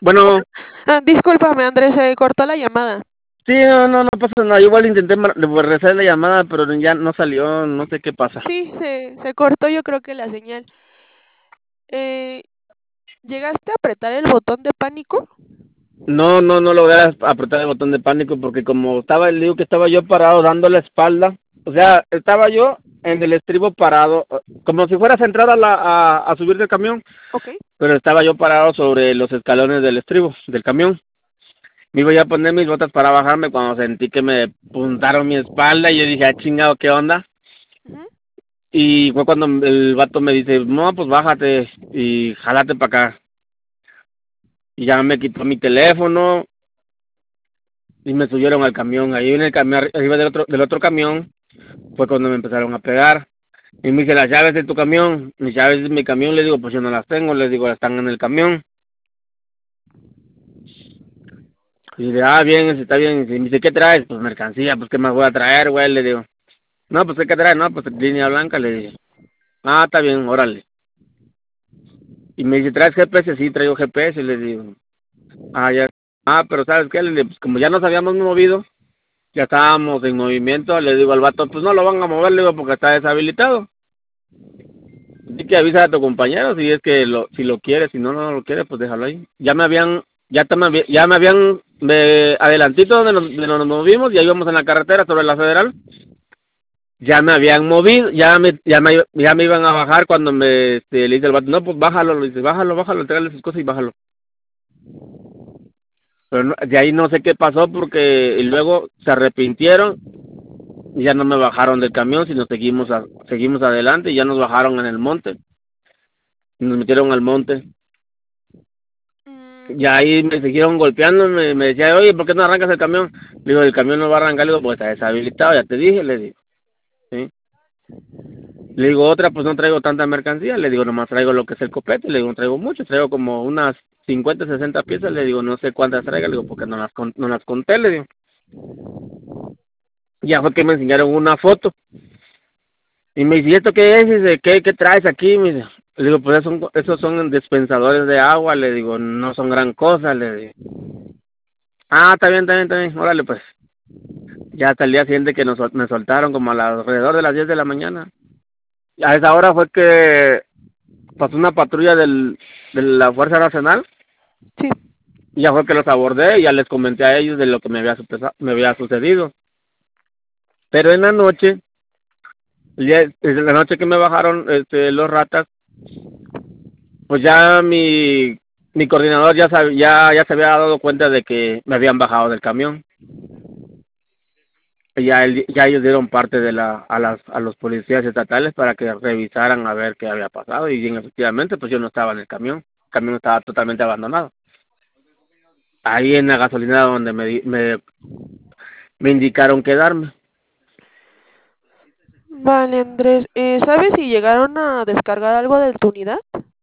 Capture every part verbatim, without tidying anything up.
Bueno, Ah, discúlpame, Andrés, se cortó la llamada. sí, no, no, no pasa nada. Igual intenté mar- regresar la llamada, pero ya no salió, no sé qué pasa. Sí, se, se cortó yo creo que la señal. Eh, ¿Llegaste a apretar el botón de pánico? No, no, no logré apretar el botón de pánico porque como estaba, le digo que estaba yo parado dando la espalda, o sea, estaba yo en el estribo parado, como si fueras a entrar a, la, a, a subir del camión, Ok. pero estaba yo parado sobre los escalones del estribo del camión. Me iba ya a poner mis botas para bajarme cuando sentí que me puntaron mi espalda y yo dije, ah, chingado, ¿qué onda? Ujú. Y fue cuando el vato me dice, no, pues bájate y jálate para acá. Y ya me quitó mi teléfono y me subieron al camión. Ahí en el camión, arriba del otro, del otro camión, fue cuando me empezaron a pegar. Y me dice, las llaves de tu camión, mis llaves de mi camión, le digo, pues yo no las tengo, le digo, están en el camión. Y dice, ah, bien, está bien. Y me dice, ¿qué traes? Pues mercancía, pues ¿qué más voy a traer, güey? Le digo, no, pues ¿qué traes? No, pues línea blanca, le dije. Ah, está bien, órale. Y me dice, ¿traes G P S? Sí, traigo G P S, le digo. Ah, ya. Ah, pero ¿sabes qué? Le digo, pues como ya nos habíamos movido, ya estábamos en movimiento, le digo al vato, pues no lo van a mover, le digo, porque está deshabilitado. Así que avisa a tu compañero si es que lo, si lo quiere, si no, no lo quiere, pues déjalo ahí. Ya me habían, ya, te me, había- ya me habían, me, adelantito donde nos, donde nos movimos, ya íbamos en la carretera sobre la federal, ya me habían movido, ya me, ya me, ya me iban a bajar cuando me, este, le dice el vato, no, pues bájalo, le dice, bájalo, bájalo, entregale sus cosas y bájalo. Pero no- de ahí no sé qué pasó porque y luego se arrepintieron y ya no me bajaron del camión, sino seguimos a, seguimos adelante y ya nos bajaron en el monte, y nos metieron al monte. Mm, Y ahí me siguieron golpeando, me, me decía, oye, ¿por qué no arrancas el camión? Le digo, el camión no va a arrancar, le digo, pues está deshabilitado, ya te dije, le digo, ¿sí? Le digo, otra, pues no traigo tanta mercancía, le digo, nomás traigo lo que es el copete, le digo, no traigo mucho, traigo como unas cincuenta sesenta piezas, le digo, no sé cuántas traiga, le digo, porque no las, con- no las conté, le digo. Ya fue que me enseñaron una foto. Y me dice, ¿y esto qué es? Y dice, ¿qué, qué traes aquí? Me dice, le digo, pues esos son, esos son dispensadores de agua, le digo, no son gran cosa, le digo. Ah, está bien, está bien, está bien, órale pues. Ya hasta el día siguiente que nos, sol- me soltaron como a la- alrededor de las diez de la mañana. Y a esa hora fue que pasó una patrulla del, de la Fuerza Nacional sí. y ya fue que los abordé y ya les comenté a ellos de lo que me había, supesa- me había sucedido. Pero en la noche, el día- en la noche que me bajaron este, los ratas, pues ya mi, mi coordinador ya, sab- ya, ya se había dado cuenta de que me habían bajado del camión. Y ya, él- ya ellos dieron parte de la, a, las, a los policías estatales para que revisaran a ver qué había pasado. Y bien, efectivamente, pues yo no estaba en el camión. El camión estaba totalmente abandonado. Ahí en la gasolinera donde me, di- me, me indicaron quedarme. Vale, Andrés. Eh, ¿sabes si llegaron a descargar algo de tu unidad?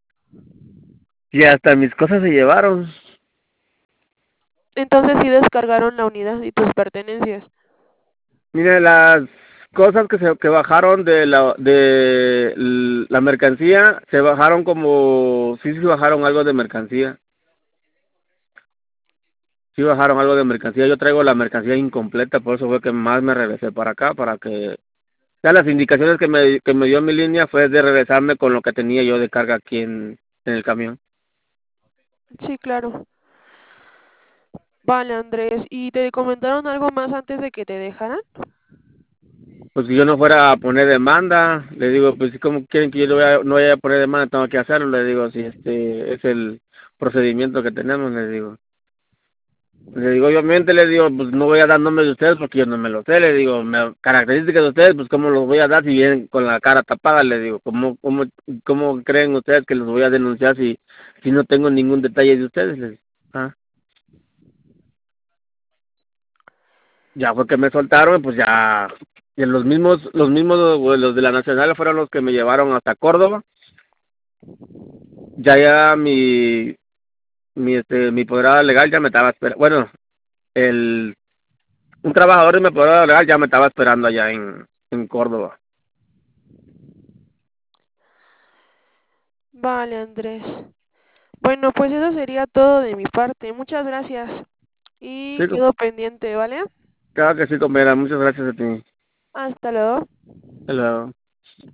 Y hasta mis cosas se llevaron. Entonces sí descargaron la unidad y tus pertenencias. Mire, las cosas que se que bajaron de la de l- la mercancía se bajaron como sí sí bajaron algo de mercancía. Sí bajaron algo de mercancía. Yo traigo la mercancía incompleta, por eso fue que más me regresé para acá para que ya las indicaciones que me que me dio mi línea fue de regresarme con lo que tenía yo de carga aquí en en el camión. Sí, claro. Vale, Andrés. ¿Y te comentaron algo más antes de que te dejaran? Pues si yo no fuera a poner demanda, le digo, pues si como quieren que yo no vaya, no vaya a poner demanda, tengo que hacerlo, le digo, si este es el procedimiento que tenemos, le digo. Le digo, obviamente, le digo, pues no voy a dar nombres de ustedes porque yo no me lo sé, le digo, me, características de ustedes, pues cómo los voy a dar si vienen con la cara tapada, le digo, ¿cómo, cómo, cómo creen ustedes que los voy a denunciar si, si no tengo ningún detalle de ustedes? Le digo, ah, ya fue que me soltaron, pues ya, y los mismos, los mismos, los de la Nacional fueron los que me llevaron hasta Córdoba, ya ya mi, mi, este, mi poderado legal ya me estaba esperando, bueno, el, un trabajador de mi poderado legal ya me estaba esperando allá en, en Córdoba. Vale, Andrés. Bueno, pues eso sería todo de mi parte. Muchas gracias. Y Sí, co- quedo pendiente, ¿vale? claro que sí, compañera. Muchas gracias a ti. Hasta luego. Hasta luego.